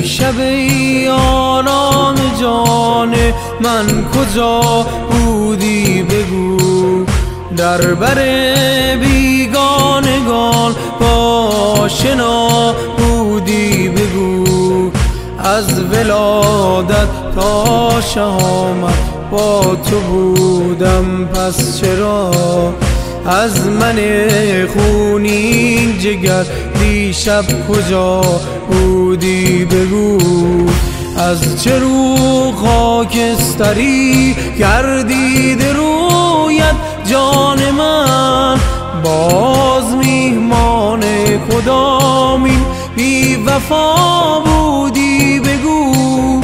شب ای آرام جان من کجا بودی بگو، در بر بیگانگان با شنا بودی بگو، از ولادت تا شهامت با تو بودم، پس چرا از من خونین جگر دیشب کجا بودی بگو. از چه رو خاکستری گردید رویت جان من، باز میهمان کدامین بی وفا بودی بگو.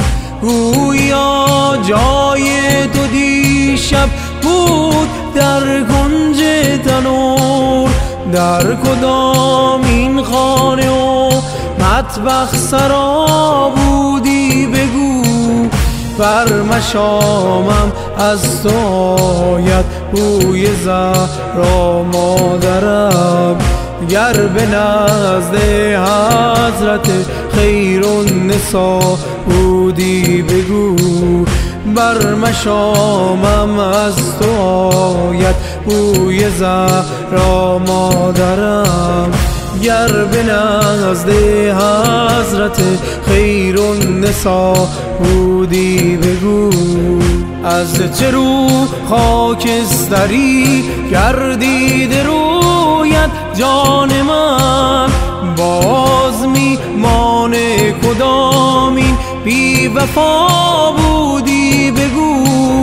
گویا جای تو دیشب بود در کنج تنور، در کدامین خانه و مطبخ سرا بودی بگو. بر مشامم از تو آید بوی زهرا مادرم، گر به نزد حضرت خیرالنسا بودی بگو. بر مشامم از تو آید بوی زهرا مادرم، گر به نزد حضرت خیرالنسا بودی بگو. از چه رو خاکستری گردید رویت جان من، باز میهمان کدامین بی وفا بودی بگو.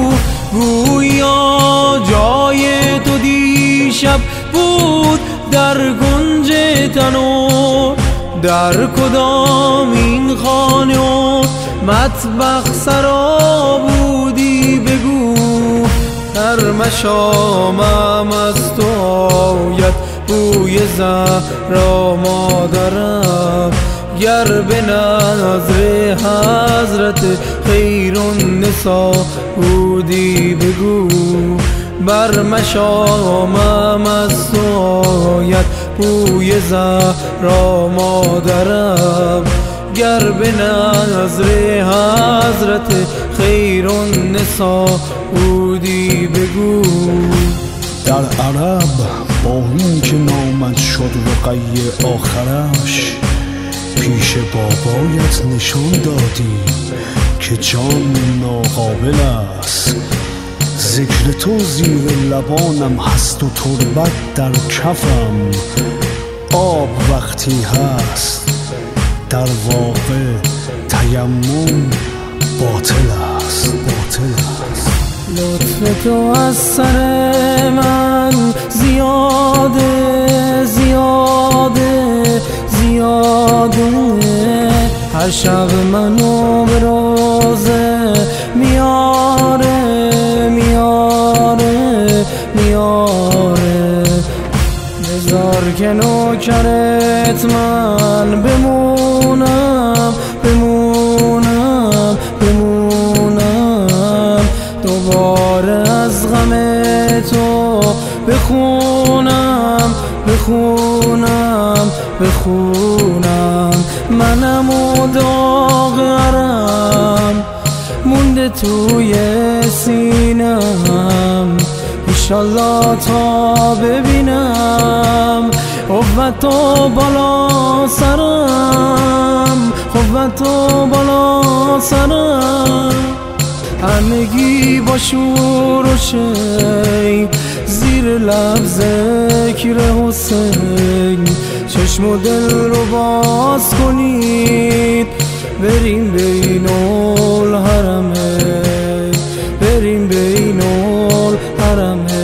گویا جای تو دیشب بود در کنج تنور، در کدامین خانه و مطبخ سرا بودی بگو. در مشامم از تو آید بوی زهرا مادرم، گر به نظر حضرت خیرالنسا بودی بگو. بر مشامم از تو آید بوی زهرا مادرم، گر به نظر حضرت خیرالنسا بودی بگو. در عرب با اون که نامد شد رقیه آخرش، پیش بابایت نشان دادی که جان ناقابل است. ذکر تو زیر لبانم هست و تربت در کفم، آب وقتی هست در واقع تیمم باطل است، باطل است. لطف تو از سر من زیاده زیاده زیاده، هر شب منو به روزه میاره میاره میاره. بذار که نوکرت من بمونم بمونم بمونم، دوباره از غم تو بخونم بخونم بخونم. منم و داغرم مونده توی سینم، ایشالله تا ببینم قوت و بالا سرم، قوت و بالا سرم. همگی با شور و شی زیر لب ذکر حسین، چشم و دل رو باز کنید بریم بین الحرمین، بریم بین الحرمین.